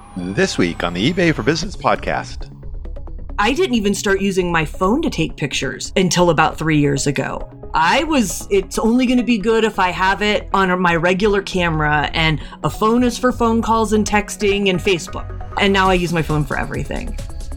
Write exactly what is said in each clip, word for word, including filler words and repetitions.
This week on the eBay for Business podcast. I didn't even start using my phone to take pictures until about three years ago. I was, it's only going to be good if I have it on my regular camera, and a phone is for phone calls and texting and Facebook. And now I use my phone for everything.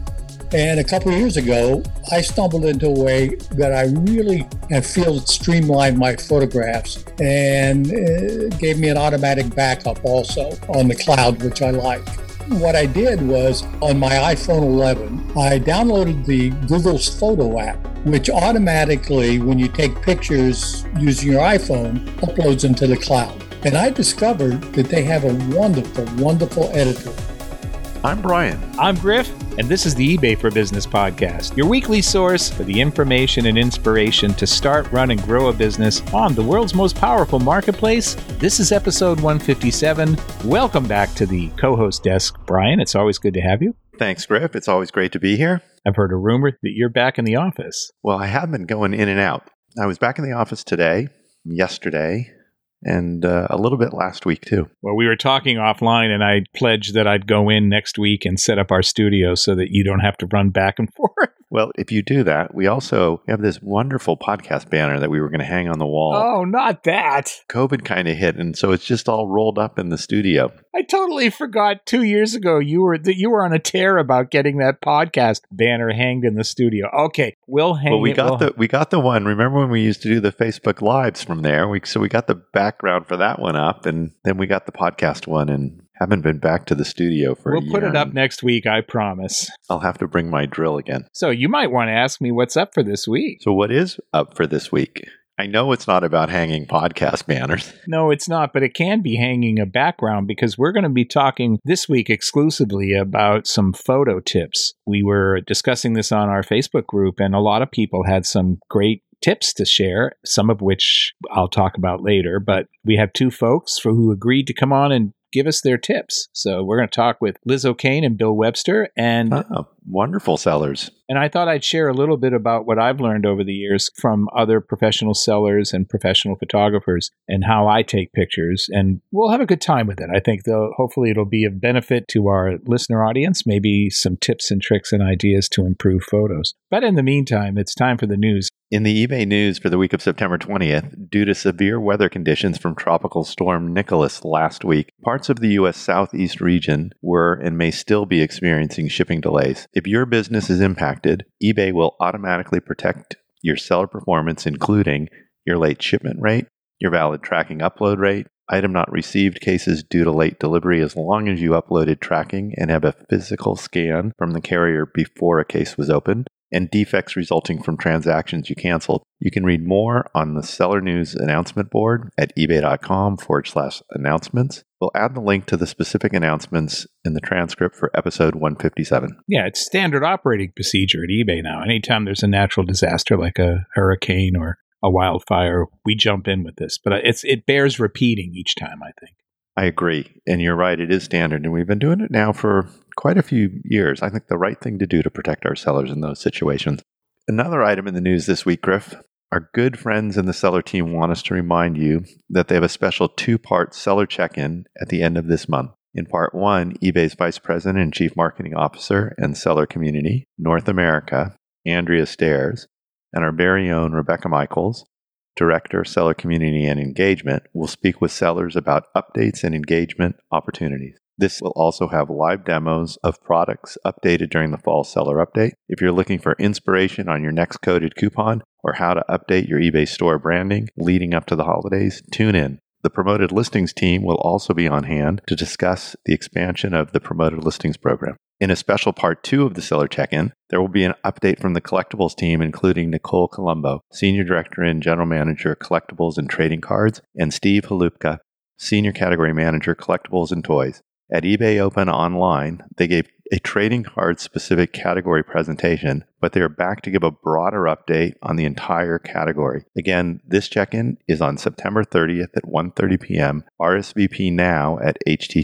And a couple of years ago, I stumbled into a way that I really and feel streamlined my photographs and uh, gave me an automatic backup also on the cloud, which I like. What I did was, on my iPhone eleven, I downloaded the Google's Photo app, which automatically, when you take pictures using your iPhone, uploads them to the cloud. And I discovered that they have a wonderful, wonderful editor. I'm Brian. I'm Griff, and this is the eBay for Business podcast, your weekly source for the information and inspiration to start, run, and grow a business on the world's most powerful marketplace. This is episode one fifty-seven. Welcome back to the co-host desk, Brian. It's always good to have you. Thanks, Griff. It's always great to be here. I've heard a rumor that you're back in the office. Well, I have been going in and out. I was back in the office today, yesterday, and uh, a little bit last week, too. Well, we were talking offline, and I pledged that I'd go in next week and set up our studio so that you don't have to run back and forth. Well, if you do that, we also have this wonderful podcast banner that we were going to hang on the wall. Oh, not that. COVID kind of hit, and so it's just all rolled up in the studio. I totally forgot two years ago you were that you were on a tear about getting that podcast banner hanged in the studio. Okay, we'll hang well, we it. got we'll the we got the one. Remember when we used to do the Facebook Lives from there? We, so we got the background for that one up, and then we got the podcast one, and haven't been back to the studio for we'll a year. We'll put it up next week, I promise. I'll have to bring my drill again. So you might want to ask me what's up for this week. So what is up for this week? I know it's not about hanging podcast banners. No, it's not, but it can be hanging a background because we're going to be talking this week exclusively about some photo tips. We were discussing this on our Facebook group, and a lot of people had some great tips to share, some of which I'll talk about later. But we have two folks for who agreed to come on and give us their tips. So we're going to talk with Liz O'Kane and Bill Webster. And oh, wonderful sellers. And I thought I'd share a little bit about what I've learned over the years from other professional sellers and professional photographers and how I take pictures. And we'll have a good time with it. I think though, hopefully it'll be of benefit to our listener audience, maybe some tips and tricks and ideas to improve photos. But in the meantime, it's time for the news. In the eBay news for the week of September twentieth, due to severe weather conditions from Tropical Storm Nicholas last week, parts of the U S Southeast region were and may still be experiencing shipping delays. If your business is impacted, eBay will automatically protect your seller performance, including your late shipment rate, your valid tracking upload rate, item not received cases due to late delivery as long as you uploaded tracking and have a physical scan from the carrier before a case was opened, and defects resulting from transactions you canceled. You can read more on the Seller News announcement board at ebay.com forward slash announcements. We'll add the link to the specific announcements in the transcript for episode one fifty-seven. Yeah, it's standard operating procedure at eBay now. Anytime there's a natural disaster like a hurricane or a wildfire, we jump in with this. But it's it bears repeating each time, I think. I agree. And you're right, it is standard. And we've been doing it now for quite a few years. I think the right thing to do to protect our sellers in those situations. Another item in the news this week, Griff. Our good friends in the seller team want us to remind you that they have a special two-part seller check-in at the end of this month. In part one, eBay's Vice President and Chief Marketing Officer and Seller Community, North America, Andrea Stairs, and our very own Rebecca Michaels, Director, Seller Community and Engagement, will speak with sellers about updates and engagement opportunities. This will also have live demos of products updated during the fall seller update. If you're looking for inspiration on your next coded coupon or how to update your eBay store branding leading up to the holidays, tune in. The Promoted Listings team will also be on hand to discuss the expansion of the Promoted Listings program. In a special part two of the Seller Check-In, there will be an update from the Collectibles team, including Nicole Colombo, Senior Director and General Manager, Collectibles and Trading Cards, and Steve Halupka, Senior Category Manager, Collectibles and Toys. At eBay Open Online, they gave a trading card-specific category presentation, but they are back to give a broader update on the entire category. Again, this check-in is on September thirtieth at one thirty p.m. R S V P now at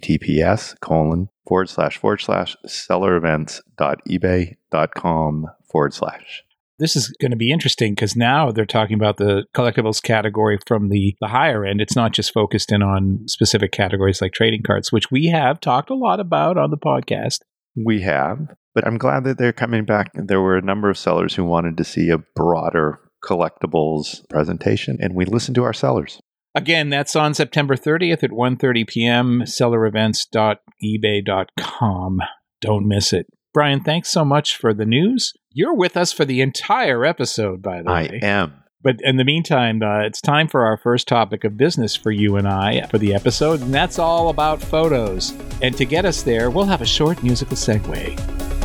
https colon forward slash forward slash sellerevents.ebay.com forward slash. This is going to be interesting because now they're talking about the collectibles category from the, the higher end. It's not just focused in on specific categories like trading cards, which we have talked a lot about on the podcast. We have, but I'm glad that they're coming back. There were a number of sellers who wanted to see a broader collectibles presentation, and we listened to our sellers. Again, that's on September thirtieth at one thirty p.m., seller events dot ebay dot com. Don't miss it. Brian, thanks so much for the news. You're with us for the entire episode, by the I way. I am. But in the meantime, uh, it's time for our first topic of business for you and I for the episode, and that's all about photos. And to get us there, we'll have a short musical segue.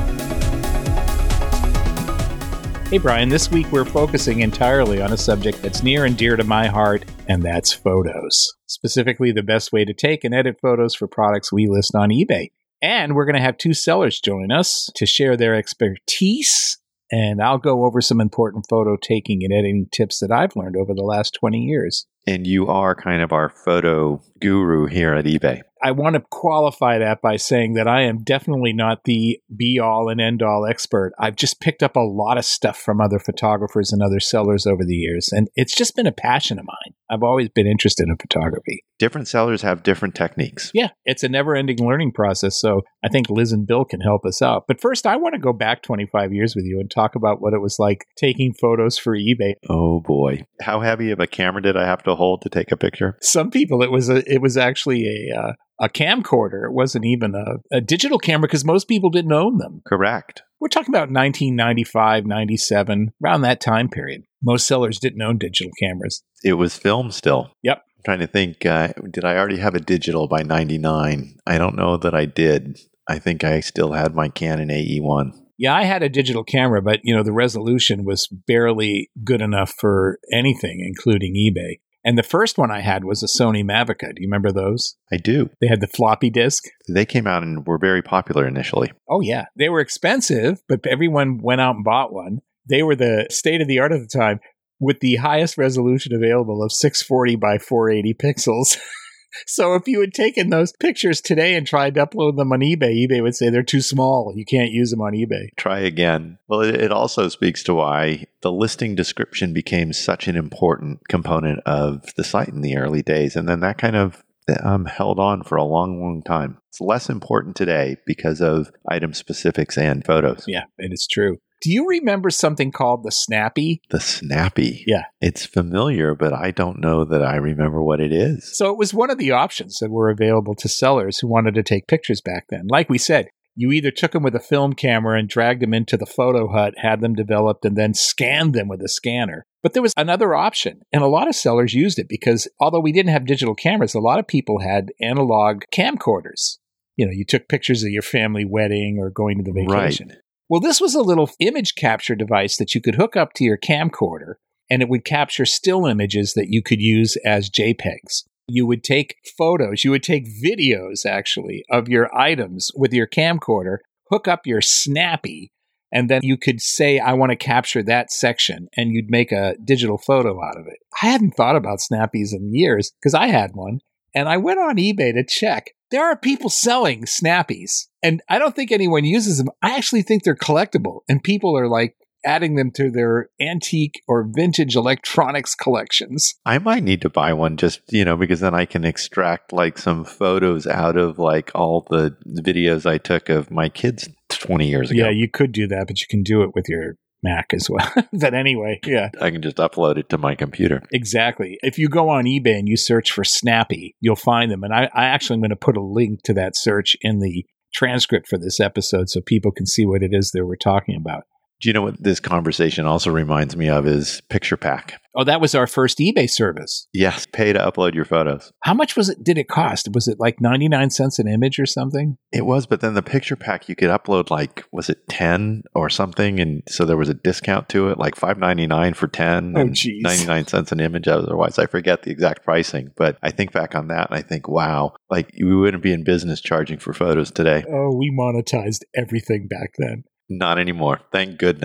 Hey, Brian, this week we're focusing entirely on a subject that's near and dear to my heart, and that's photos. Specifically, the best way to take and edit photos for products we list on eBay. And we're going to have two sellers join us to share their expertise, and I'll go over some important photo taking and editing tips that I've learned over the last twenty years. And you are kind of our photo guru here at eBay. I want to qualify that by saying that I am definitely not the be-all and end-all expert. I've just picked up a lot of stuff from other photographers and other sellers over the years, and it's just been a passion of mine. I've always been interested in photography. Different sellers have different techniques. Yeah, it's a never-ending learning process, so I think Liz and Bill can help us out. But first, I want to go back twenty-five years with you and talk about what it was like taking photos for eBay. Oh, boy. How heavy of a camera did I have to hold to take a picture? Some people, it was a, it was actually a... Uh, A camcorder. It wasn't even a, a digital camera because most people didn't own them. Correct. We're talking about nineteen ninety-five, ninety-seven, around that time period. Most sellers didn't own digital cameras. It was film still. Yep. I'm trying to think, uh, did I already have a digital by ninety-nine? I don't know that I did. I think I still had my Canon A E one. Yeah, I had a digital camera, but you know the resolution was barely good enough for anything, including eBay. And the first one I had was a Sony Mavica. Do you remember those? I do. They had the floppy disk. They came out and were very popular initially. Oh, yeah. They were expensive, but everyone went out and bought one. They were the state of the art at the time with the highest resolution available of six forty by four eighty pixels. So if you had taken those pictures today and tried to upload them on eBay, eBay would say they're too small. You can't use them on eBay. Try again. Well, it, it also speaks to why the listing description became such an important component of the site in the early days. And then that kind of um, held on for a long, long time. It's less important today because of item specifics and photos. Yeah, it is true. Do you remember something called the Snappy? The Snappy? Yeah. It's familiar, but I don't know that I remember what it is. So it was one of the options that were available to sellers who wanted to take pictures back then. Like we said, you either took them with a film camera and dragged them into the photo hut, had them developed, and then scanned them with a scanner. But there was another option, and a lot of sellers used it because although we didn't have digital cameras, a lot of people had analog camcorders. You know, you took pictures of your family wedding or going to the vacation. Right. Well, this was a little image capture device that you could hook up to your camcorder, and it would capture still images that you could use as JPEGs. You would take photos, you would take videos, actually, of your items with your camcorder, hook up your Snappy, and then you could say, I want to capture that section, and you'd make a digital photo out of it. I hadn't thought about Snappies in years, because I had one, and I went on eBay to check. There are people selling Snappies, and I don't think anyone uses them. I actually think they're collectible, and people are like adding them to their antique or vintage electronics collections. I might need to buy one just, you know, because then I can extract like some photos out of like all the videos I took of my kids twenty years ago. Yeah, you could do that, but you can do it with your Mac as well. But anyway, yeah. I can just upload it to my computer. Exactly. If you go on eBay and you search for Snappy, you'll find them. And I, I actually am going to put a link to that search in the transcript for this episode so people can see what it is that we're talking about. Do you know what this conversation also reminds me of is PicturePack? Oh, that was our first eBay service. Yes, pay to upload your photos. How much was it? Did it cost? Was it like ninety-nine cents an image or something? It was, but then the PicturePack you could upload like, was it ten or something? And so there was a discount to it, like five ninety-nine for ten oh, and geez. ninety-nine cents an image. Otherwise, I forget the exact pricing. But I think back on that and I think, wow, like we wouldn't be in business charging for photos today. Oh, we monetized everything back then. Not anymore. Thank goodness.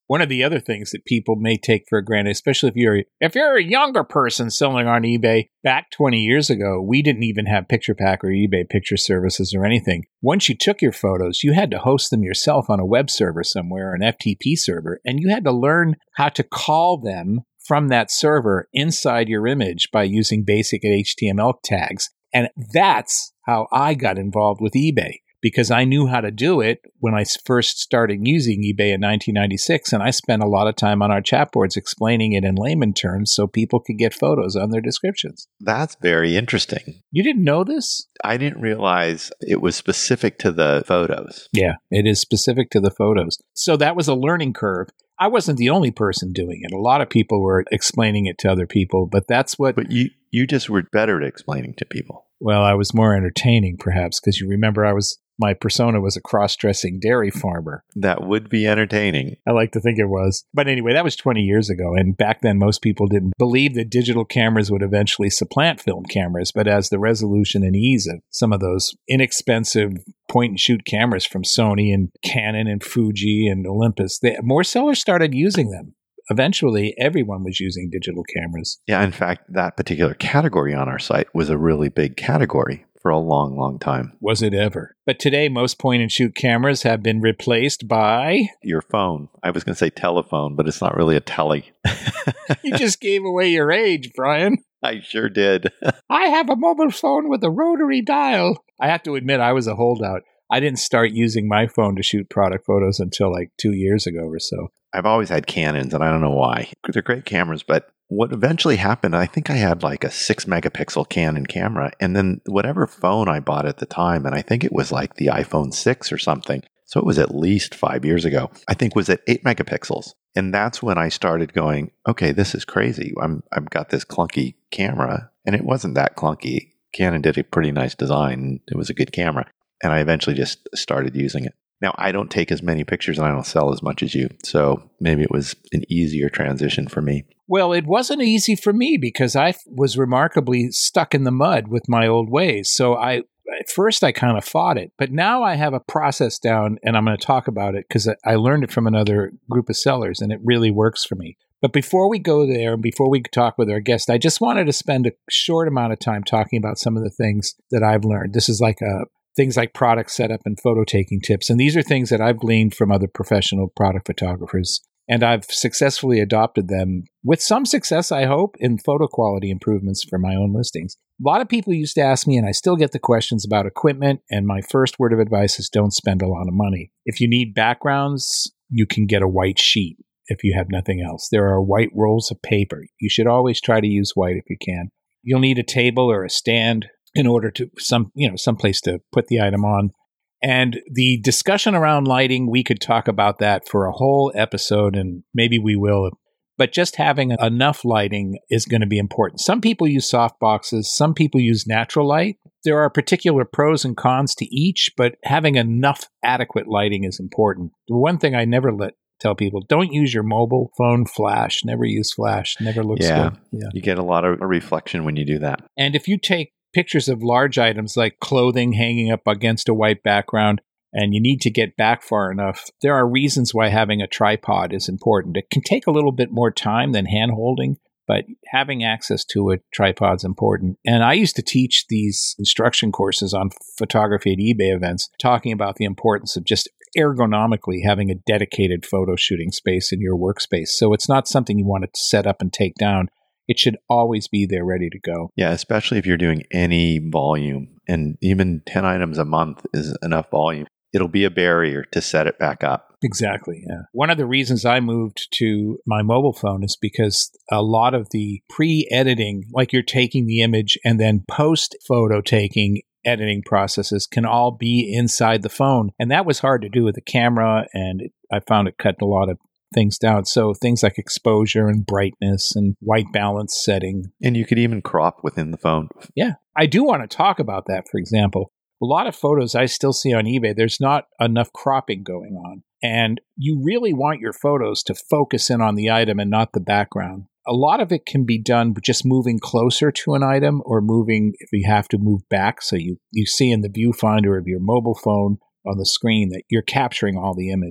One of the other things that people may take for granted, especially if you're if you're a younger person selling on eBay, back twenty years ago, we didn't even have PicturePack or eBay picture services or anything. Once you took your photos, you had to host them yourself on a web server somewhere, an F T P server, and you had to learn how to call them from that server inside your image by using basic H T M L tags. And that's how I got involved with eBay, because I knew how to do it when I first started using eBay in nineteen ninety-six, and I spent a lot of time on our chat boards explaining it in layman terms so people could get photos on their descriptions. That's very interesting. You didn't know this? I didn't realize it was specific to the photos. Yeah, it is specific to the photos. So that was a learning curve. I wasn't the only person doing it. A lot of people were explaining it to other people, but that's what... But you, you just were better at explaining to people. Well, I was more entertaining, perhaps, because you remember I was... My persona was a cross-dressing dairy farmer. That would be entertaining. I like to think it was. But anyway, that was twenty years ago. And back then, most people didn't believe that digital cameras would eventually supplant film cameras. But as the resolution and ease of some of those inexpensive point-and-shoot cameras from Sony and Canon and Fuji and Olympus, they, more sellers started using them. Eventually, everyone was using digital cameras. Yeah, in fact, that particular category on our site was a really big category for a long, long time. Was it ever? But today, most point-and-shoot cameras have been replaced by... Your phone. I was going to say telephone, but it's not really a telly. You just gave away your age, Brian. I sure did. I have a mobile phone with a rotary dial. I have to admit, I was a holdout. I didn't start using my phone to shoot product photos until like two years ago or so. I've always had Canons, and I don't know why. They're great cameras, but what eventually happened, I think I had like a six megapixel Canon camera, and then whatever phone I bought at the time, and I think it was like the iPhone six or something, so it was at least five years ago, I think was at eight megapixels. And that's when I started going, okay, this is crazy. I'm, I've got this clunky camera, and it wasn't that clunky. Canon did a pretty nice design. It was a good camera. And I eventually just started using it. Now, I don't take as many pictures and I don't sell as much as you. So maybe it was an easier transition for me. Well, it wasn't easy for me because I was remarkably stuck in the mud with my old ways. So I, at first I kind of fought it, but now I have a process down and I'm going to talk about it because I learned it from another group of sellers and it really works for me. But before we go there and before we talk with our guest, I just wanted to spend a short amount of time talking about some of the things that I've learned. This is like a things like product setup and photo taking tips. And these are things that I've gleaned from other professional product photographers. And I've successfully adopted them with some success, I hope, in photo quality improvements for my own listings. A lot of people used to ask me, and I still get the questions about equipment. And my first word of advice is don't spend a lot of money. If you need backgrounds, you can get a white sheet if you have nothing else. There are white rolls of paper. You should always try to use white if you can. You'll need a table or a stand in order to some, you know, some place to put the item on. And the discussion around lighting, we could talk about that for a whole episode, and maybe we will. But just having enough lighting is going to be important. Some people use soft boxes. Some people use natural light. There are particular pros and cons to each, but having enough adequate lighting is important. The one thing I never let tell people, don't use your mobile phone flash. Never use flash. Never looks yeah, good. Yeah, you get a lot of reflection when you do that. And if you take pictures of large items like clothing hanging up against a white background, and you need to get back far enough, there are reasons why having a tripod is important. It can take a little bit more time than hand holding, but having access to a tripod is important. And I used to teach these instruction courses on photography at eBay events, talking about the importance of just ergonomically having a dedicated photo shooting space in your workspace. So it's not something you want to set up and take down. It should always be there ready to go. Yeah, especially if you're doing any volume, and even ten items a month is enough volume. It'll be a barrier to set it back up. Exactly, yeah. One of the reasons I moved to my mobile phone is because a lot of the pre-editing, like you're taking the image and then post-photo taking editing processes can all be inside the phone. And that was hard to do with the camera, and it, I found it cut a lot of things down. So things like exposure and brightness and white balance setting. And you could even crop within the phone. Yeah. I do want to talk about that, for example. A lot of photos I still see on eBay, there's not enough cropping going on. And you really want your photos to focus in on the item and not the background. A lot of it can be done just moving closer to an item or moving, if you have to move back. So you, you see in the viewfinder of your mobile phone on the screen that you're capturing all the image.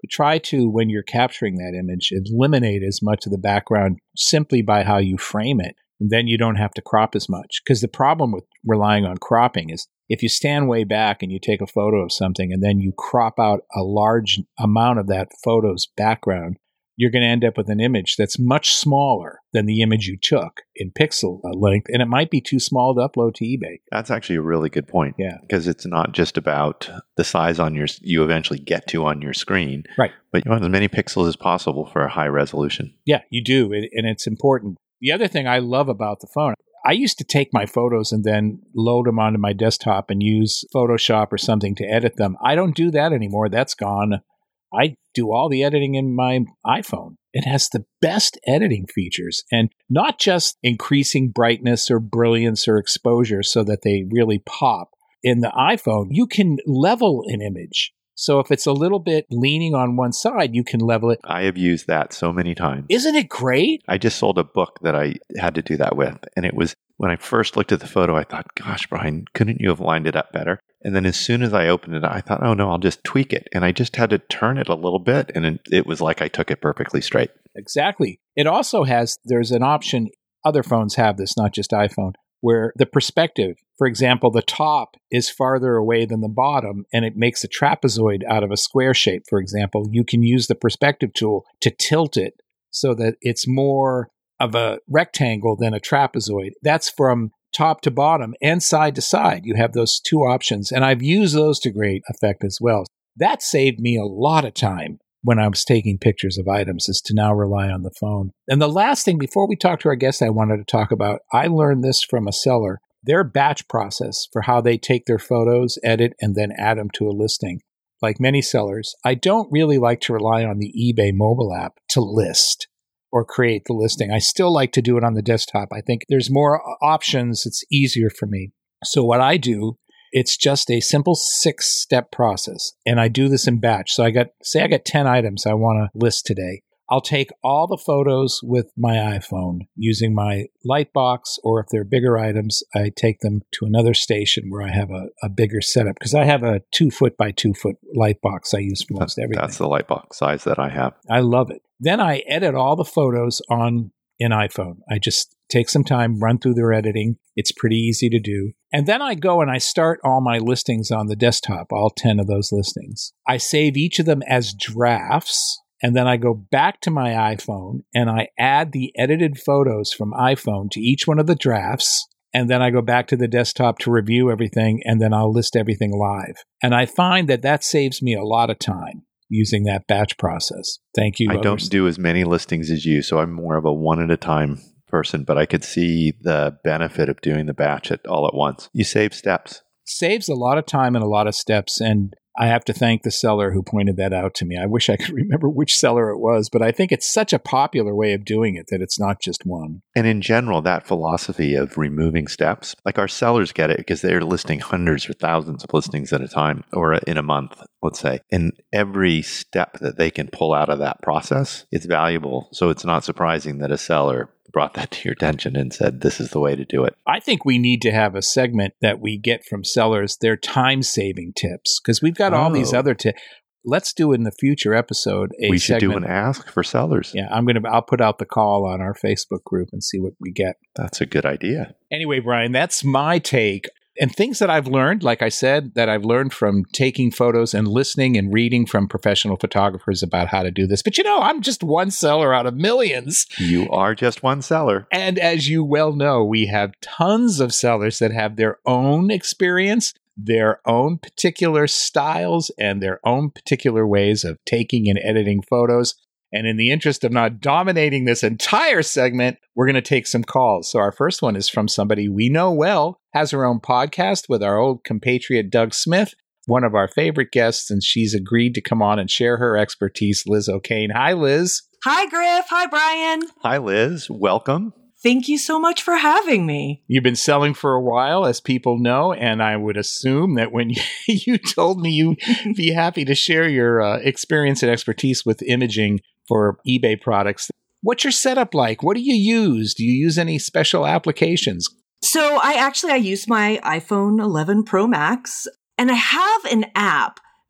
try to, when you're capturing that image, eliminate as much of the background simply by how you frame it. And then you don't have to crop as much. Because the problem with relying on cropping is if you stand way back and you take a photo of something and then you crop out a large amount of that photo's background, you're going to end up with an image that's much smaller than the image you took in pixel length, and it might be too small to upload to eBay. That's actually a really good point. Yeah. Because it's not just about the size on your you eventually get to on your screen. Right. But you want as many pixels as possible for a high resolution. Yeah, you do, and it's important. The other thing I love about the phone, I used to take my photos and then load them onto my desktop and use Photoshop or something to edit them. I don't do that anymore. That's gone. I do all the editing in my iPhone. It has the best editing features, and not just increasing brightness or brilliance or exposure so that they really pop. In the iPhone, you can level an image. So if it's a little bit leaning on one side, you can level it. I have used that so many times. Isn't it great? I just sold a book that I had to do that with. And it was, when I first looked at the photo, I thought, gosh, Brian, couldn't you have lined it up better? And then as soon as I opened it, I thought, oh no, I'll just tweak it. And I just had to turn it a little bit. And it, it was like I took it perfectly straight. Exactly. It also has, there's an option, other phones have this, not just iPhone, where the perspective, for example, the top is farther away than the bottom, and it makes a trapezoid out of a square shape, for example. You can use the perspective tool to tilt it so that it's more of a rectangle than a trapezoid. That's from top to bottom and side to side. You have those two options, and I've used those to great effect as well. That saved me a lot of time when I was taking pictures of items, is to now rely on the phone. And the last thing, before we talk to our guest, I wanted to talk about, I learned this from a seller, their batch process for how they take their photos, edit, and then add them to a listing. Like many sellers, I don't really like to rely on the eBay mobile app to list or create the listing. I still like to do it on the desktop. I think there's more options. It's easier for me. So what I do, it's just a simple six-step process. And I do this in batch. So I got, say I got ten items I want to list today. I'll take all the photos with my iPhone using my Lightbox, or if they're bigger items, I take them to another station where I have a, a bigger setup, because I have a two foot by two foot Lightbox I use for most everything. That's the Lightbox size that I have. I love it. Then I edit all the photos on an iPhone. I just take some time, run through their editing. It's pretty easy to do. And then I go and I start all my listings on the desktop, all ten of those listings. I save each of them as drafts. And then I go back to my iPhone and I add the edited photos from iPhone to each one of the drafts. And then I go back to the desktop to review everything, and then I'll list everything live. And I find that that saves me a lot of time using that batch process. Thank you. I others. don't do as many listings as you, so I'm more of a one at a time person, but I could see the benefit of doing the batch at all at once. You save steps. Saves a lot of time and a lot of steps, and I have to thank the seller who pointed that out to me. I wish I could remember which seller it was, but I think it's such a popular way of doing it that it's not just one. And in general, that philosophy of removing steps, like our sellers get it because they're listing hundreds or thousands of listings at a time, or in a month, let's say. And every step that they can pull out of that process, it's valuable. So it's not surprising that a seller brought that to your attention and said, this is the way to do it. I think we need to have a segment that we get from sellers, their time-saving tips, because we've got all Oh. these other tips. Let's do in the future episode a we should segment. do an ask for sellers. Yeah, I'm gonna. I'll put out the call on our Facebook group and see what we get. That's a good idea. Anyway, Brian, that's my take. And things that I've learned, like I said, that I've learned from taking photos and listening and reading from professional photographers about how to do this. But you know, I'm just one seller out of millions. You are just one seller. And as you well know, we have tons of sellers that have their own experience, their own particular styles, and their own particular ways of taking and editing photos. And in the interest of not dominating this entire segment, we're going to take some calls. So our first one is from somebody we know well, has her own podcast with our old compatriot Doug Smith, one of our favorite guests, and she's agreed to come on and share her expertise, Liz O'Kane. Hi, Liz. Hi, Griff. Hi, Brian. Hi, Liz. Welcome. Thank you so much for having me. You've been selling for a while, as people know, and I would assume that when you told me you'd be happy to share your uh, experience and expertise with imaging for eBay products, what's your setup like? What do you use? Do you use any special applications? So I actually, I use my iPhone eleven Pro Max, and I have an app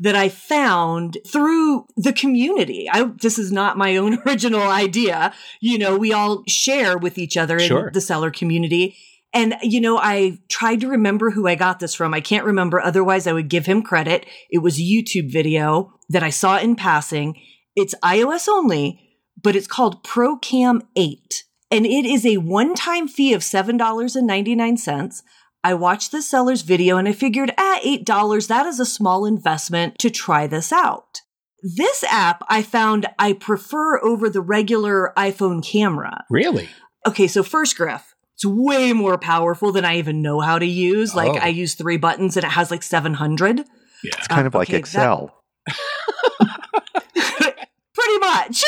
that I found through the community. I, this is not my own original idea. You know, we all share with each other Sure. in the seller community. And, you know, I tried to remember who I got this from. I can't remember. Otherwise, I would give him credit. It was a YouTube video that I saw in passing. It's iOS only, but it's called ProCam eight. And it is a one-time fee of seven dollars and ninety-nine cents. I watched the seller's video and I figured, ah, eight dollars, that is a small investment to try this out. This app I found I prefer over the regular iPhone camera. Really? Okay, so first, Griff, it's way more powerful than I even know how to use. Like, Oh. I use three buttons and it has like seven hundred. Yeah. It's kind of like okay, Excel. Pretty much.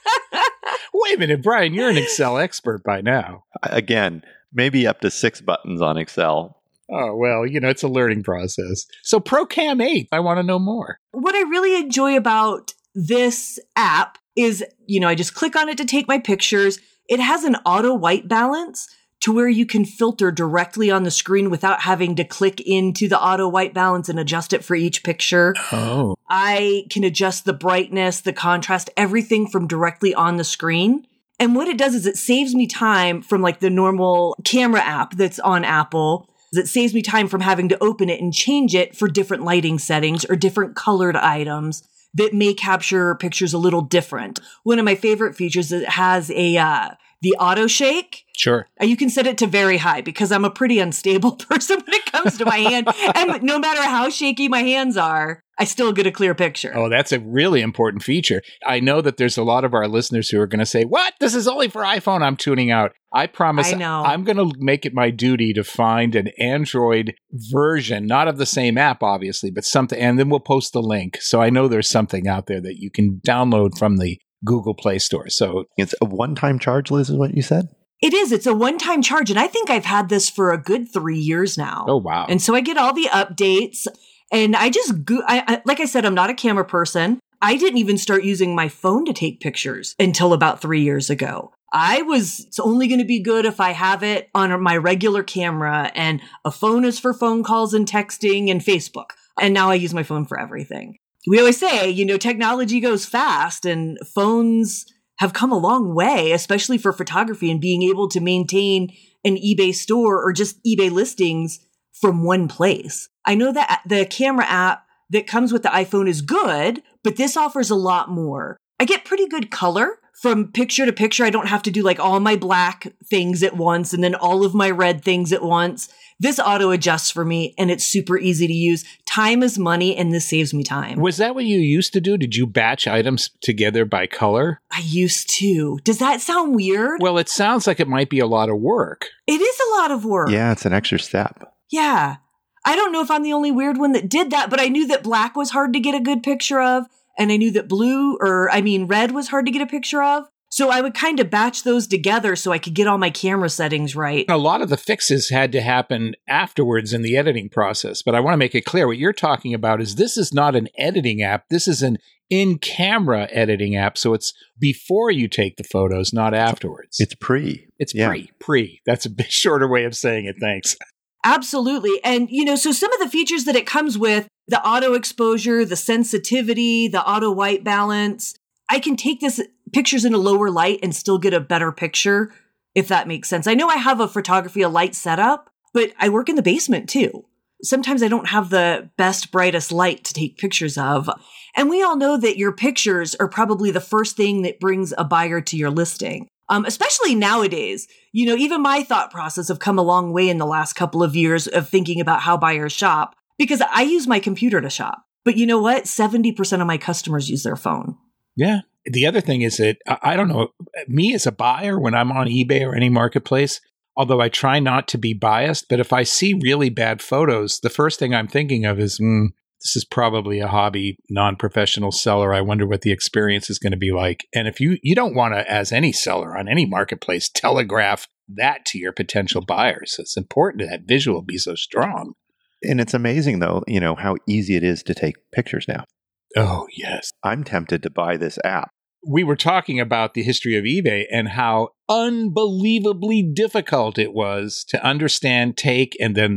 Wait a minute, Brian, you're an Excel expert by now. Again, maybe up to six buttons on Excel. Oh, well, you know, it's a learning process. So ProCam eight, I want to know more. What I really enjoy about this app is, you know, I just click on it to take my pictures. It has an auto white balance to where you can filter directly on the screen without having to click into the auto white balance and adjust it for each picture. Oh. I can adjust the brightness, the contrast, everything from directly on the screen. And what it does is it saves me time from like the normal camera app that's on Apple. It saves me time from having to open it and change it for different lighting settings or different colored items that may capture pictures a little different. One of my favorite features is it has a uh, the auto shake. Sure. Uh, You can set it to very high because I'm a pretty unstable person when it comes to my hand. And no matter how shaky my hands are, I still get a clear picture. Oh, that's a really important feature. I know that there's a lot of our listeners who are going to say, what? This is only for iPhone. I'm tuning out. I promise I know. I'm going to make it my duty to find an Android version, not of the same app, obviously, but something. And then we'll post the link. So I know there's something out there that you can download from the Google Play Store. So It's a one-time charge, Liz, is what you said? It is. It's a one-time charge. And I think I've had this for a good three years now. Oh, wow. And so I get all the updates. And I just, go- I, I, like I said, I'm not a camera person. I didn't even start using my phone to take pictures until about three years ago. I was, it's only going to be good if I have it on my regular camera, and a phone is for phone calls and texting and Facebook. And now I use my phone for everything. We always say, you know, technology goes fast and phones have come a long way, especially for photography and being able to maintain an eBay store or just eBay listings from one place. I know that the camera app that comes with the iPhone is good, but this offers a lot more. I get pretty good color from picture to picture. I don't have to do like all my black things at once and then all of my red things at once. This auto adjusts for me and it's super easy to use. Time is money and this saves me time. was that what you used to do? Did you batch items together by color? I used to. Does that sound weird? Well, it sounds like it might be a lot of work. It is a lot of work. Yeah, it's an extra step. Yeah. I don't know if I'm the only weird one that did that, but I knew that black was hard to get a good picture of. And I knew that blue, or I mean, red was hard to get a picture of. So I would kind of batch those together so I could get all my camera settings right. A lot of the fixes had to happen afterwards in the editing process. But I want to make it clear what you're talking about is this is not an editing app. This is an in-camera editing app. So it's before you take the photos, not afterwards. It's pre. It's yeah. pre. Pre. That's a bit shorter way of saying it. Thanks. Absolutely. And, you know, so some of the features that it comes with, the auto exposure, the sensitivity, the auto white balance, I can take this pictures in a lower light and still get a better picture, if that makes sense. I know I have a photography, a light setup, but I work in the basement too. Sometimes I don't have the best, brightest light to take pictures of. And we all know that your pictures are probably the first thing that brings a buyer to your listing. Um, especially nowadays, you know, even my thought process have come a long way in the last couple of years of thinking about how buyers shop, because I use my computer to shop. But you know what? seventy percent of my customers use their phone. Yeah. The other thing is that, I I don't know, me as a buyer, when I'm on eBay or any marketplace, although I try not to be biased, but if I see really bad photos, the first thing I'm thinking of is, mm, this is probably a hobby, non-professional seller. I wonder what the experience is going to be like. And if you, you don't want to, as any seller on any marketplace, telegraph that to your potential buyers. It's important that visual be so strong. And it's amazing, though, you know, how easy it is to take pictures now. Oh, yes. I'm tempted to buy this app. We were talking about the history of eBay and how unbelievably difficult it was to understand, take, and then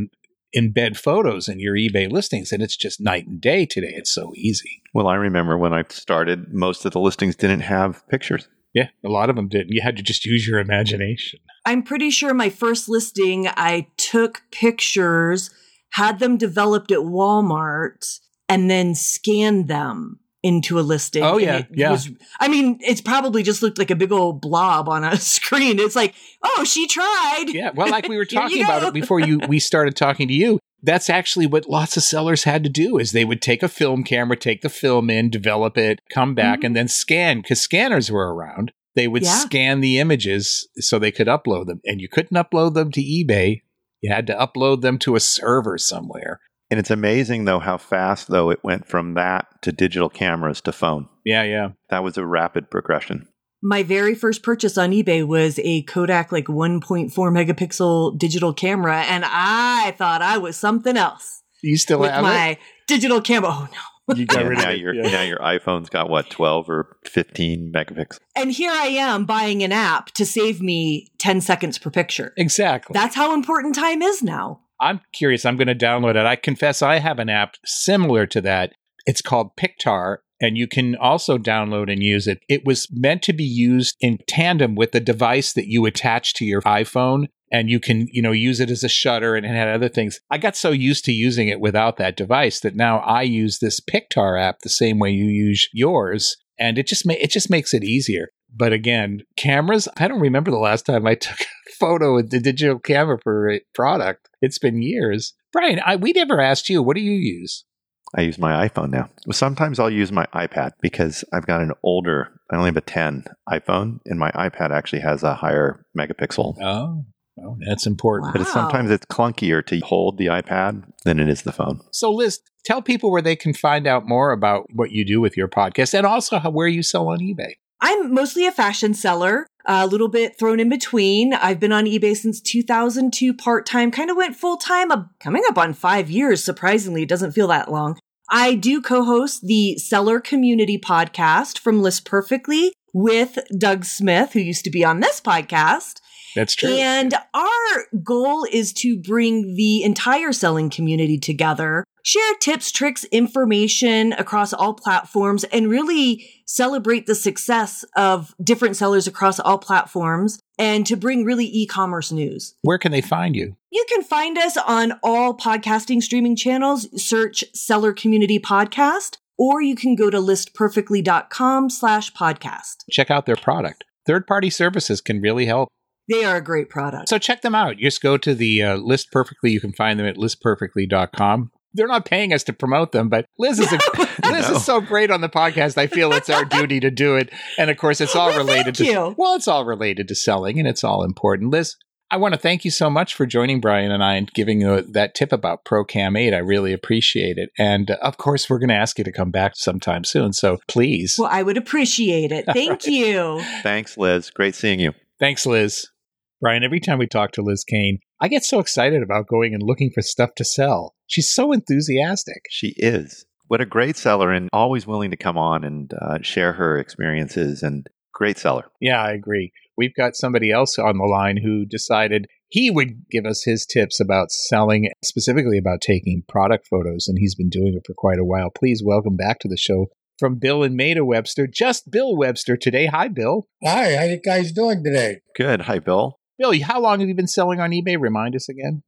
embed photos in your eBay listings, and it's just night and day today. It's so easy. Well, I remember when I started, most of the listings didn't have pictures. Yeah, a lot of them didn't. You had to just use your imagination. I'm pretty sure my first listing, I took pictures, had them developed at Walmart, and then scanned them into a listing. Oh, yeah, And it yeah. was, I mean, it's probably just looked like a big old blob on a screen. It's like, oh, she tried. Yeah, well, like we were Here you talking about go. it before you we started talking to you. That's actually what lots of sellers had to do is they would take a film camera, take the film in, develop it, come back, Mhm. and then scan, because scanners were around. They would Yeah. scan the images so they could upload them. And you couldn't upload them to eBay. You had to upload them to a server somewhere. And it's amazing, though, how fast, though, it went from that to digital cameras to phone. Yeah, yeah. That was a rapid progression. My very first purchase on eBay was a Kodak like one point four megapixel digital camera, and I thought I was something else You still with have my it? digital camera. Oh no. You got And rid of now, it. your, Yeah. now your iPhone's got, what, twelve or fifteen megapixels? And here I am buying an app to save me ten seconds per picture. Exactly. That's how important time is now. I'm curious. I'm going to download it. I confess I have an app similar to that. It's called Pictar, and you can also download and use it. It was meant to be used in tandem with the device that you attach to your iPhone, and you can, you know, use it as a shutter, and it had other things. I got so used to using it without that device that now I use this Pictar app the same way you use yours, and it just ma- it just makes it easier. But again, cameras, I don't remember the last time I took a photo with the digital camera for a product. It's been years. Brian, I, we never asked you, what do you use? I use my iPhone now. Well, sometimes I'll use my iPad because I've got an older, I only have a ten iPhone, and my iPad actually has a higher megapixel. Oh, well, that's important. But it's, Wow. sometimes it's clunkier to hold the iPad than it is the phone. So, Liz, tell people where they can find out more about what you do with your podcast and also how, where you sell on eBay. I'm mostly a fashion seller, a little bit thrown in between. I've been on eBay since two thousand two part-time, kind of went full-time, uh, coming up on five years. Surprisingly, it doesn't feel that long. I do co-host the Seller Community Podcast from List Perfectly with Doug Smith, who used to be on this podcast. That's true. And our goal is to bring the entire selling community together, share tips, tricks, information across all platforms, and really celebrate the success of different sellers across all platforms, and to bring really e-commerce news. Where can they find you? You can find us on all podcasting streaming channels. Search Seller Community Podcast, or you can go to listperfectly.com slash podcast. Check out their product. Third-party services can really help. They are a great product. So check them out. Just go to the uh, List Perfectly. You can find them at list perfectly dot com. They're not paying us to promote them, but Liz is a, Liz No. is so great on the podcast. I feel it's our duty to do it. And of course, it's all Well, related thank to you. well, it's all related to selling, and it's all important. Liz, I want to thank you so much for joining Brian and I and giving uh, that tip about ProCam eight. I really appreciate it. And uh, of course, we're going to ask you to come back sometime soon. So please. Well, I would appreciate it. Thank you. Thanks, Liz. Great seeing you. Thanks, Liz. Brian, every time we talk to Liz Kane, I get so excited about going and looking for stuff to sell. She's so enthusiastic. She is. What a great seller, and always willing to come on and uh, share her experiences, and great seller. Yeah, I agree. We've got somebody else on the line who decided he would give us his tips about selling, specifically about taking product photos, and he's been doing it for quite a while. Please welcome back to the show from Bill and Maida Webster, just Bill Webster today. Hi, Bill. Hi, how you guys doing today? Good. Hi, Bill. Bill, how long have you been selling on eBay? Remind us again.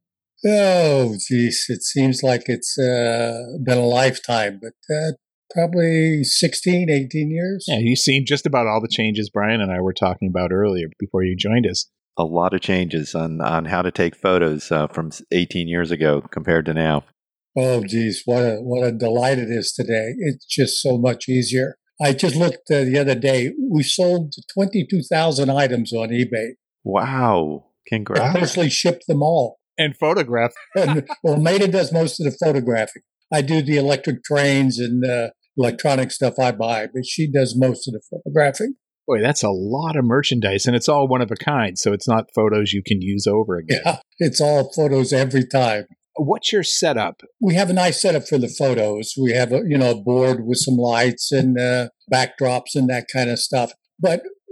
Oh, geez, it seems like it's uh, been a lifetime, but uh, probably sixteen, eighteen years. Yeah, you've seen just about all the changes Brian and I were talking about earlier before you joined us. A lot of changes on, on how to take photos uh, from eighteen years ago compared to now. Oh, geez, what a, what a delight it is today. It's just so much easier. I just looked uh, the other day. We sold twenty-two thousand items on eBay. Wow. I Congrats. personally shipped them all. And photograph. And, well, Maida does most of the photographing. I do the electric trains and uh, electronic stuff I buy, but she does most of the photographing. Boy, that's a lot of merchandise, and it's all one of a kind, so it's not photos you can use over again. Yeah, it's all photos every time. What's your setup? We have a nice setup for the photos. We have a, you know, a board with some lights and uh, backdrops and that kind of stuff. But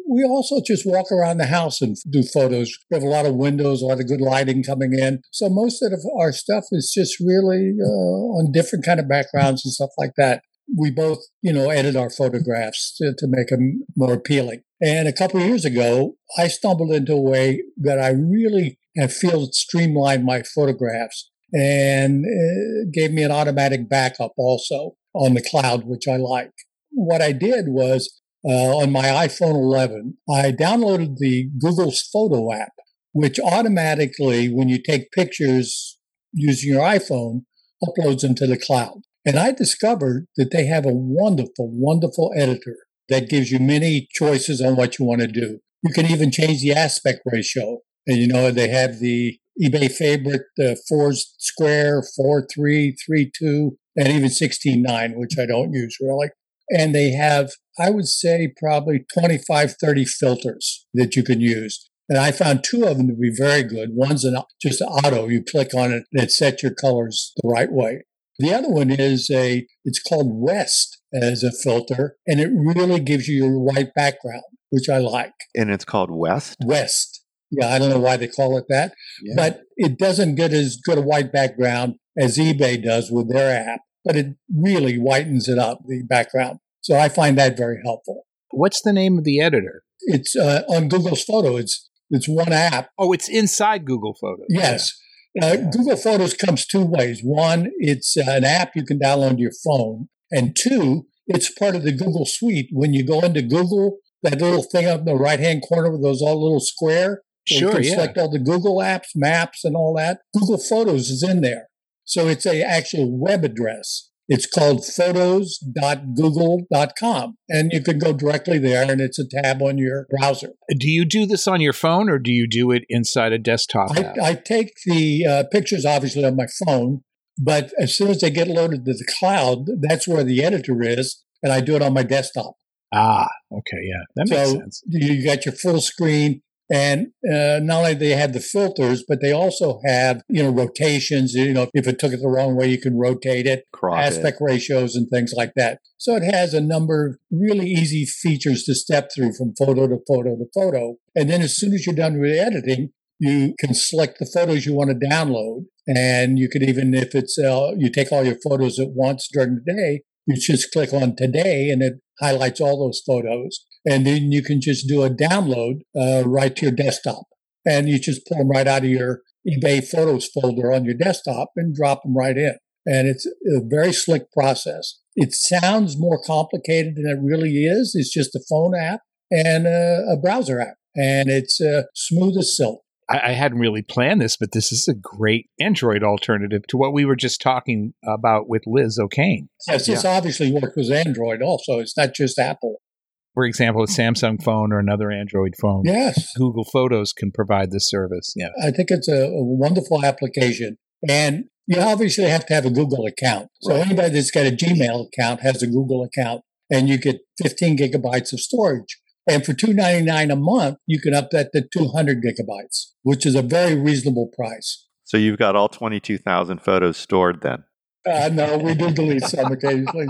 we also just walk around the house and do photos. We have a lot of windows, a lot of good lighting coming in. So most of our stuff is just really uh, on different kind of backgrounds and stuff like that. We both, you know, edit our photographs to, to make them more appealing. And a couple of years ago, I stumbled into a way that I really have feel streamlined my photographs and uh, gave me an automatic backup also on the cloud, which I like. What I did was uh, on my iPhone eleven, I downloaded the Google's Photo app, which automatically, when you take pictures using your iPhone, uploads them to the cloud. And I discovered that they have a wonderful, wonderful editor that gives you many choices on what you want to do. You can even change the aspect ratio. And, you know, they have the eBay favorite, uh, four square, four, three, three, two, and even sixteen nine, which I don't use really. And they have, I would say, probably twenty-five, thirty filters that you can use. And I found two of them to be very good. One's an, just auto. You click on it, and it sets your colors the right way. The other one is a, it's called West as a filter, and it really gives you your white background, which I like. And it's called West? West. Yeah, I don't know why they call it that, yeah. But it doesn't get as good a white background as eBay does with their app, but it really whitens it up, the background. So I find that very helpful. What's the name of the editor? It's uh, on Google's Photo. It's it's one app. Oh, it's inside Google Photos. Yes. Uh, Google Photos comes two ways. One, it's uh, an app you can download to your phone. And two, it's part of the Google Suite. When you go into Google, that little thing up in the right-hand corner with those all little square, sure, you can yeah. select all the Google apps, maps, and all that. Google Photos is in there. So it's a actual web address. It's called photos dot google dot com. And you can go directly there, and it's a tab on your browser. Do you do this on your phone, or do you do it inside a desktop I, app? I take the uh, pictures, obviously, on my phone, but as soon as they get loaded to the cloud, that's where the editor is, and I do it on my desktop. Ah, okay, yeah, that makes so sense. You got your full screen. And uh, not only they have the filters, but they also have, you know, rotations. You know, if it took it the wrong way, you can rotate it, Crop aspect it. ratios and things like that. So it has a number of really easy features to step through from photo to photo to photo. And then as soon as you're done with editing, you can select the photos you want to download. And you could even, if it's, uh, you take all your photos at once during the day, you just click on today and it highlights all those photos. And then you can just do a download uh, right to your desktop. And you just pull them right out of your eBay Photos folder on your desktop and drop them right in. And it's a very slick process. It sounds more complicated than it really is. It's just a phone app and a, a browser app. And it's uh, smooth as silk. I, I hadn't really planned this, but this is a great Android alternative to what we were just talking about with Liz O'Kane. Yes, this Yeah. obviously works with Android also. It's not just Apple. For example, a Samsung phone or another Android phone. Yes. Google Photos can provide this service. Yeah. I think it's a, a wonderful application. And you obviously have to have a Google account. So Right. anybody that's got a Gmail account has a Google account, and you get fifteen gigabytes of storage. And for two dollars and ninety-nine cents a month, you can up that to two hundred gigabytes, which is a very reasonable price. So you've got all twenty-two thousand photos stored then? Uh, no, we do delete some occasionally.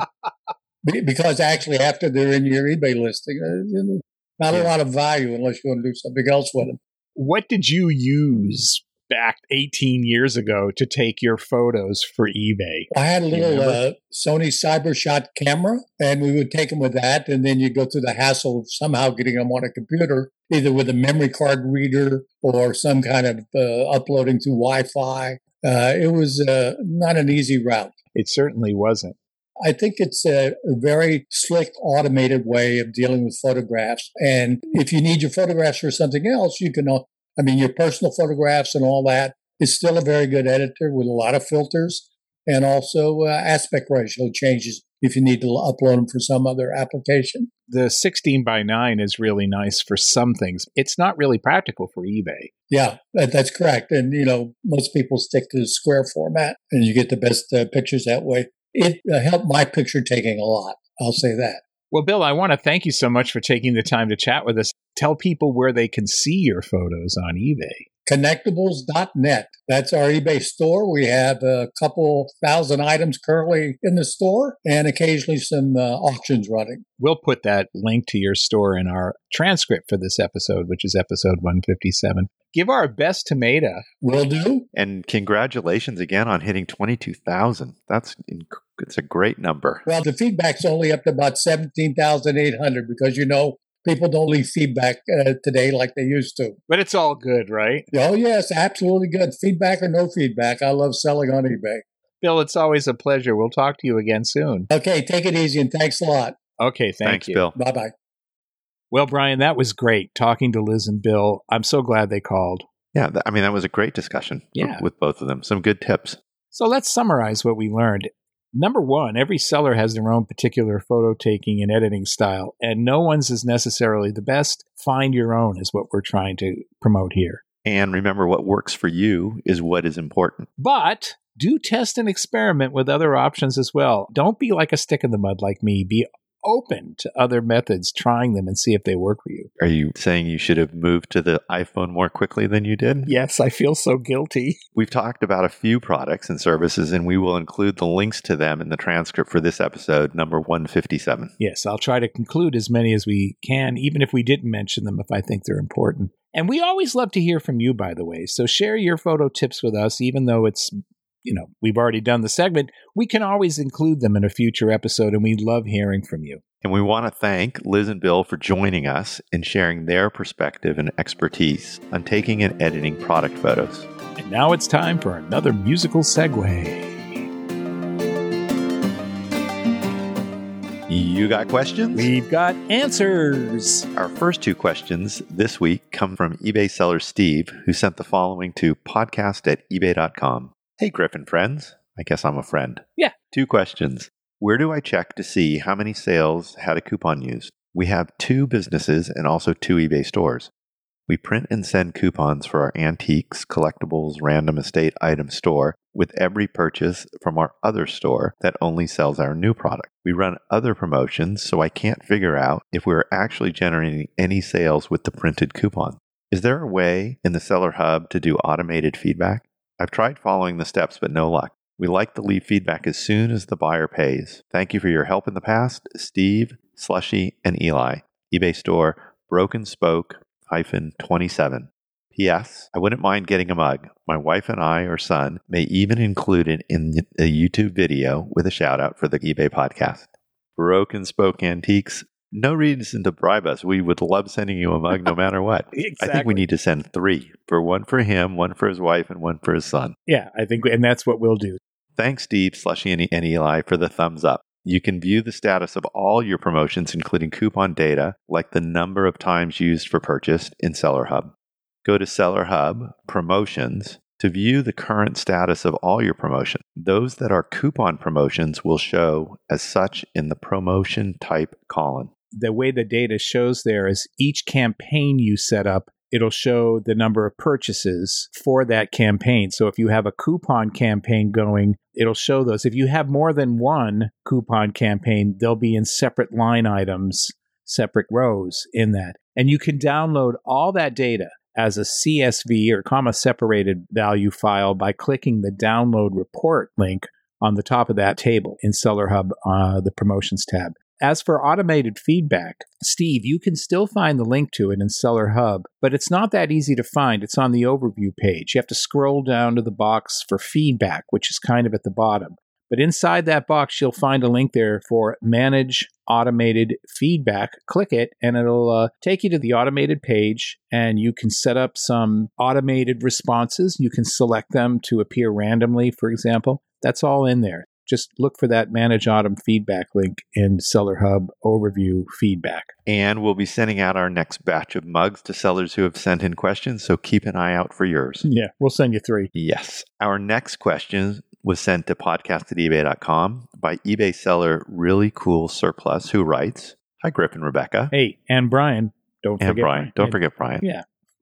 Be- Because actually, after they're in your eBay listing, uh, you know, not a Yeah. lot of value unless you want to do something else with them. What did you use back eighteen years ago to take your photos for eBay? I had a little remember? uh, Sony CyberShot camera, and we would take them with that, and then you go through the hassle of somehow getting them on a computer, either with a memory card reader or some kind of uh, uploading through Wi-Fi. Uh, it was uh, not an easy route. It certainly wasn't. I think it's a, a very slick, automated way of dealing with photographs. And if you need your photographs for something else, you can, uh, I mean, your personal photographs and all that is still a very good editor with a lot of filters and also uh, aspect ratio changes if you need to upload them for some other application. The sixteen by nine is really nice for some things. It's not really practical for eBay. Yeah, that, that's correct. And, you know, most people stick to the square format and you get the best uh, pictures that way. It uh, helped my picture taking a lot. I'll say that. Well, Bill, I want to thank you so much for taking the time to chat with us. Tell people where they can see your photos on eBay. connectables dot net. That's our eBay store. We have a couple thousand items currently in the store and occasionally some uh, auctions running. We'll put that link to your store in our transcript for this episode, which is episode one fifty-seven. Give our best to Maida. Will do. And congratulations again on hitting twenty-two thousand. That's inc- it's a great number. Well, the feedback's only up to about seventeen thousand eight hundred because, you know, people don't leave feedback uh, today like they used to. But it's all good, right? Oh, yes, absolutely good. Feedback or no feedback. I love selling on eBay. Bill, it's always a pleasure. We'll talk to you again soon. Okay, take it easy and thanks a lot. Okay, thank Thanks, you. Bill. Bye-bye. Well, Brian, that was great talking to Liz and Bill. I'm so glad they called. Yeah, th- I mean, that was a great discussion Yeah. with, with both of them. Some good tips. So let's summarize what we learned. Number one, every seller has their own particular photo taking and editing style, and no one's is necessarily the best. Find your own is what we're trying to promote here. And remember, what works for you is what is important. But do test and experiment with other options as well. Don't be like a stick in the mud like me. Be open to other methods, trying them and see if they work for you. Are you saying you should have moved to the iPhone more quickly than you did? Yes, I feel so guilty. We've talked about a few products and services, and we will include the links to them in the transcript for this episode, number one fifty-seven. Yes, I'll try to conclude as many as we can, even if we didn't mention them, if I think they're important. And we always love to hear from you, by the way. So share your photo tips with us, even though it's, you know, we've already done the segment. We can always include them in a future episode, and we love hearing from you. And we want to thank Liz and Bill for joining us and sharing their perspective and expertise on taking and editing product photos. And now it's time for another musical segue. You got questions? We've got answers. Our first two questions this week come from eBay seller Steve, who sent the following to podcast at ebay dot com. Hey, Griffin friends. I guess I'm a friend. Yeah. Two questions. Where do I check to see how many sales had a coupon used? We have two businesses and also two eBay stores. We print and send coupons for our antiques, collectibles, random estate item store with every purchase from our other store that only sells our new product. We run other promotions, so I can't figure out if we're actually generating any sales with the printed coupon. Is there a way in the Seller Hub to do automated feedback? I've tried following the steps, but no luck. We like to leave feedback as soon as the buyer pays. Thank you for your help in the past, Steve, Slushy, and Eli. eBay store, Broken Spoke twenty-seven. P S. I wouldn't mind getting a mug. My wife and I or son may even include it in a YouTube video with a shout out for the eBay podcast. Broken Spoke Antiques. No reason to bribe us. We would love sending you a mug no matter what. Exactly. I think we need to send three. For one for him, one for his wife, and one for his son. Yeah, I think, and that's what we'll do. Thanks, Steve, Slushy, and and Eli for the thumbs up. You can view the status of all your promotions, including coupon data, like the number of times used for purchase in Seller Hub. Go to Seller Hub, Promotions, to view the current status of all your promotions. Those that are coupon promotions will show as such in the promotion type column. The way the data shows there is each campaign you set up, it'll show the number of purchases for that campaign. So if you have a coupon campaign going, it'll show those. If you have more than one coupon campaign, they'll be in separate line items, separate rows in that. And you can download all that data as a C S V or comma separated value file by clicking the download report link on the top of that table in Seller Hub, uh, the promotions tab. As for automated feedback, Steve, you can still find the link to it in Seller Hub, but it's not that easy to find. It's on the overview page. You have to scroll down to the box for feedback, which is kind of at the bottom. But inside that box, you'll find a link there for Manage Automated Feedback. Click it, and it'll uh, take you to the automated page, and you can set up some automated responses. You can select them to appear randomly, for example. That's all in there. Just look for that Manage Autom Feedback link in Seller Hub Overview Feedback. And we'll be sending out our next batch of mugs to sellers who have sent in questions, so keep an eye out for yours. Yeah, we'll send you three. Yes. Our next question was sent to podcast at ebay dot com by eBay seller Really Cool Surplus, who writes, Hi, Griff and Rebecca. Hey, and Brian. Don't and forget Brian. Brian. Don't forget Brian. Yeah.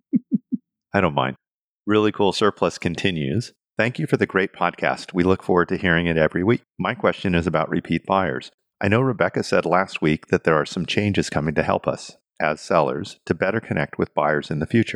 I don't mind. Really Cool Surplus continues. Thank you for the great podcast. We look forward to hearing it every week. My question is about repeat buyers. I know Rebecca said last week that there are some changes coming to help us, as sellers, to better connect with buyers in the future.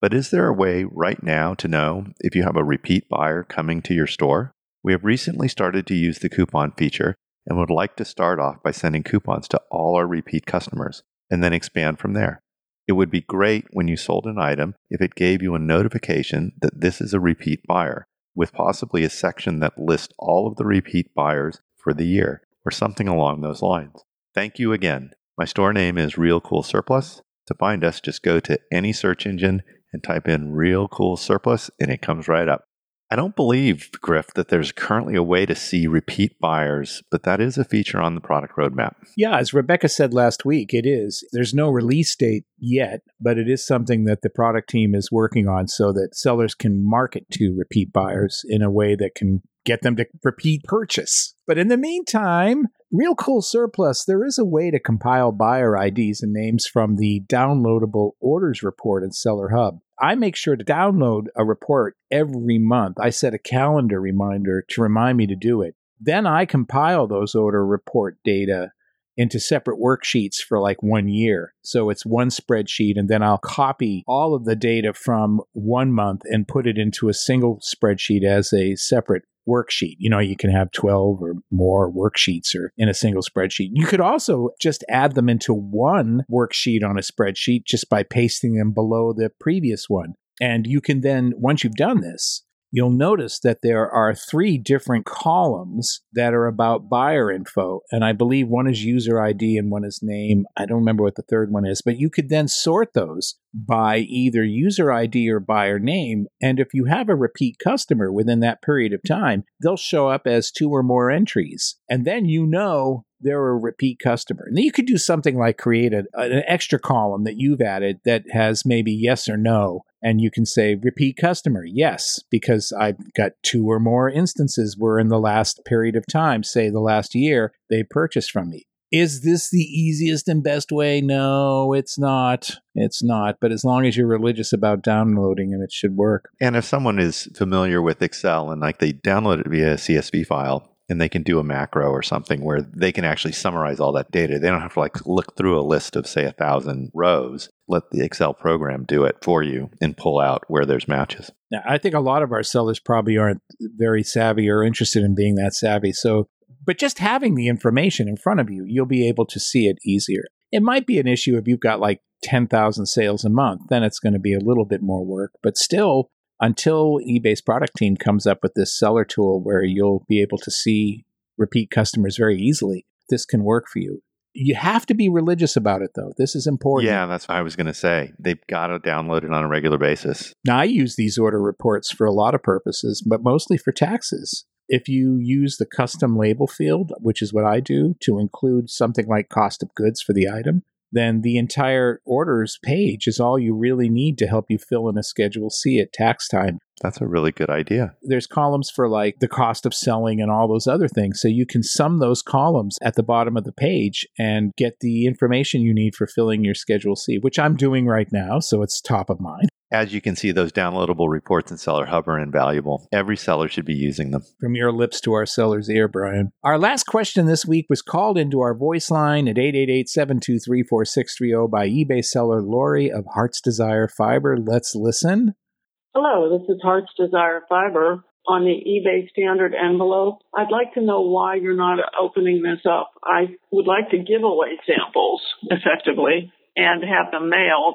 But is there a way right now to know if you have a repeat buyer coming to your store? We have recently started to use the coupon feature and would like to start off by sending coupons to all our repeat customers and then expand from there. It would be great when you sold an item if it gave you a notification that this is a repeat buyer, with possibly a section that lists all of the repeat buyers for the year or something along those lines. Thank you again. My store name is Real Cool Surplus. To find us, just go to any search engine and type in Real Cool Surplus and it comes right up. I don't believe, Griff, that there's currently a way to see repeat buyers, but that is a feature on the product roadmap. Yeah, as Rebecca said last week, it is. There's no release date yet, but it is something that the product team is working on so that sellers can market to repeat buyers in a way that can get them to repeat purchase. But in the meantime, Real Cool Surplus, there is a way to compile buyer I Ds and names from the downloadable orders report in Seller Hub. I make sure to download a report every month. I set a calendar reminder to remind me to do it. Then I compile those order report data into separate worksheets for like one year. So it's one spreadsheet, and then I'll copy all of the data from one month and put it into a single spreadsheet as a separate worksheet. You know, you can have twelve or more worksheets or in a single spreadsheet. You could also just add them into one worksheet on a spreadsheet just by pasting them below the previous one. And you can then, once you've done this, you'll notice that there are three different columns that are about buyer info. And I believe one is user I D and one is name. I don't remember what the third one is, but you could then sort those by either user I D or buyer name. And if you have a repeat customer within that period of time, they'll show up as two or more entries. And then you know they're a repeat customer. And then you could do something like create a, an extra column that you've added that has maybe yes or no. And you can say repeat customer, yes, because I've got two or more instances where in the last period of time, say the last year, they purchased from me. Is this the easiest and best way? No, it's not. It's not. But as long as you're religious about downloading them, it should work. And if someone is familiar with Excel and like they download it via a C S V file, and they can do a macro or something where they can actually summarize all that data. They don't have to like look through a list of, say, a thousand rows. Let the Excel program do it for you and pull out where there's matches. Now, I think a lot of our sellers probably aren't very savvy or interested in being that savvy. So, but just having the information in front of you, you'll be able to see it easier. It might be an issue if you've got like ten thousand sales a month. Then it's going to be a little bit more work. But still, until eBay's product team comes up with this seller tool where you'll be able to see repeat customers very easily, this can work for you. You have to be religious about it, though. This is important. Yeah, that's what I was going to say. They've got to download it on a regular basis. Now, I use these order reports for a lot of purposes, but mostly for taxes. If you use the custom label field, which is what I do, to include something like cost of goods for the item, then the entire orders page is all you really need to help you fill in a Schedule C at tax time. That's a really good idea. There's columns for like the cost of selling and all those other things. So you can sum those columns at the bottom of the page and get the information you need for filling your Schedule C, which I'm doing right now. So it's top of mind. As you can see, those downloadable reports in Seller Hub are invaluable. Every seller should be using them. From your lips to our seller's ear, Brian. Our last question this week was called into our voice line at eight eight eight, seven two three, four six three zero by eBay seller Lori of Heart's Desire Fiber. Let's listen. Hello, this is Heart's Desire Fiber on the eBay standard envelope. I'd like to know why you're not opening this up. I would like to give away samples effectively and have them mailed.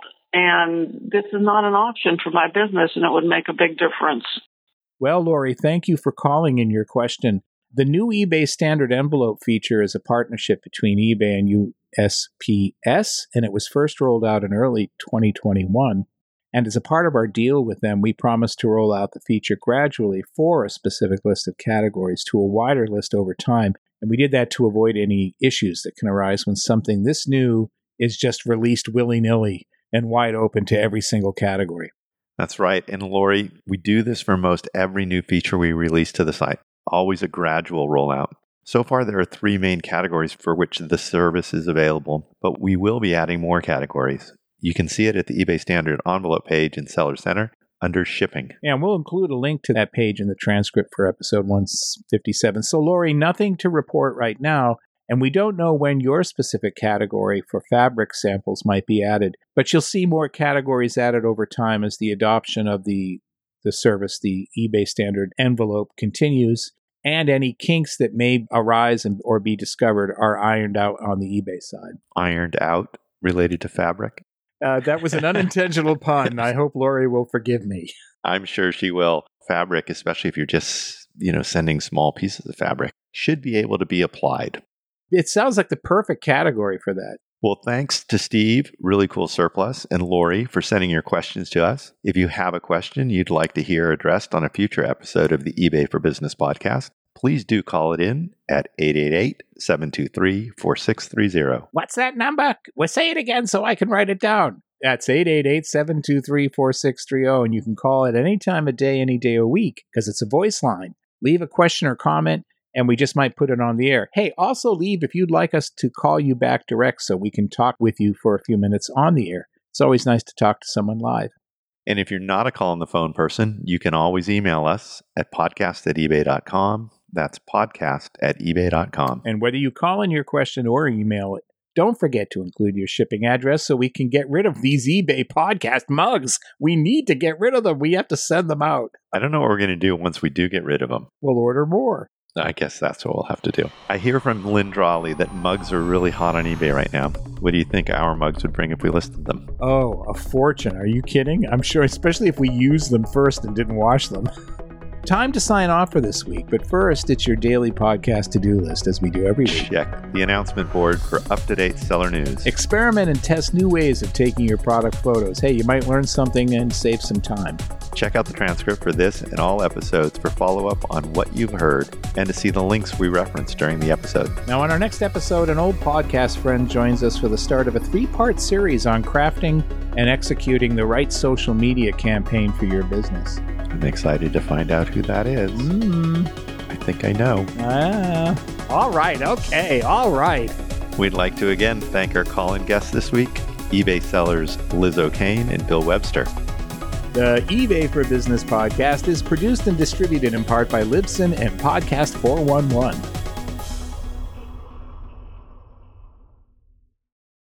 And this is not an option for my business, and it would make a big difference. Well, Lori, thank you for calling in your question. The new eBay standard envelope feature is a partnership between eBay and U S P S, and it was first rolled out in early twenty twenty-one. And as a part of our deal with them, we promised to roll out the feature gradually for a specific list of categories to a wider list over time. And we did that to avoid any issues that can arise when something this new is just released willy-nilly and wide open to every single category. That's right. And Lori, we do this for most every new feature we release to the site. Always a gradual rollout. So far, there are three main categories for which the service is available, but we will be adding more categories. You can see it at the eBay Standard envelope page in Seller Center under Shipping. And we'll include a link to that page in the transcript for episode one fifty-seven. So, Lori, nothing to report right now. And we don't know when your specific category for fabric samples might be added, but you'll see more categories added over time as the adoption of the, the service, the eBay standard envelope, continues, and any kinks that may arise and, or be discovered are ironed out on the eBay side. Ironed out related to fabric? Uh, that was an unintentional pun. I hope Lori will forgive me. I'm sure she will. Fabric, especially if you're just, you know, sending small pieces of fabric, should be able to be applied. It sounds like the perfect category for that. Well, thanks to Steve, Really Cool Surplus, and Lori for sending your questions to us. If you have a question you'd like to hear addressed on a future episode of the eBay for Business podcast, please do call it in at eight eight eight, seven two three, four six three zero. What's that number? Well, say it again so I can write it down. That's eight eight eight, seven two three, four six three zero, and you can call it any time of day, any day of week, because it's a voice line. Leave a question or comment, and we just might put it on the air. Hey, also leave if you'd like us to call you back direct so we can talk with you for a few minutes on the air. It's always nice to talk to someone live. And if you're not a call on the phone person, you can always email us at podcast at ebay dot com. That's podcast at ebay dot com. And whether you call in your question or email it, don't forget to include your shipping address so we can get rid of these eBay podcast mugs. We need to get rid of them. We have to send them out. I don't know what we're going to do once we do get rid of them. We'll order more. I guess that's what we'll have to do. I hear from Lynn Drawley that mugs are really hot on eBay right now. What do you think our mugs would bring if we listed them? Oh, a fortune. Are you kidding? I'm sure, especially if we used them first and didn't wash them. Time to sign off for this week, but first, it's your daily podcast to-do list, as we do every week. Check the announcement board for up-to-date seller news. Experiment and test new ways of taking your product photos. Hey, you might learn something and save some time. Check out the transcript for this and all episodes for follow-up on what you've heard and to see the links we referenced during the episode. Now, on our next episode, an old podcast friend joins us for the start of a three-part series on crafting and executing the right social media campaign for your business. I'm excited to find out who that is. Mm. I think I know. Ah, all right. Okay. All right. We'd like to again thank our call-in guests this week, eBay sellers Liz O'Kane and Bill Webster. The eBay for Business podcast is produced and distributed in part by Libsyn and Podcast four one one.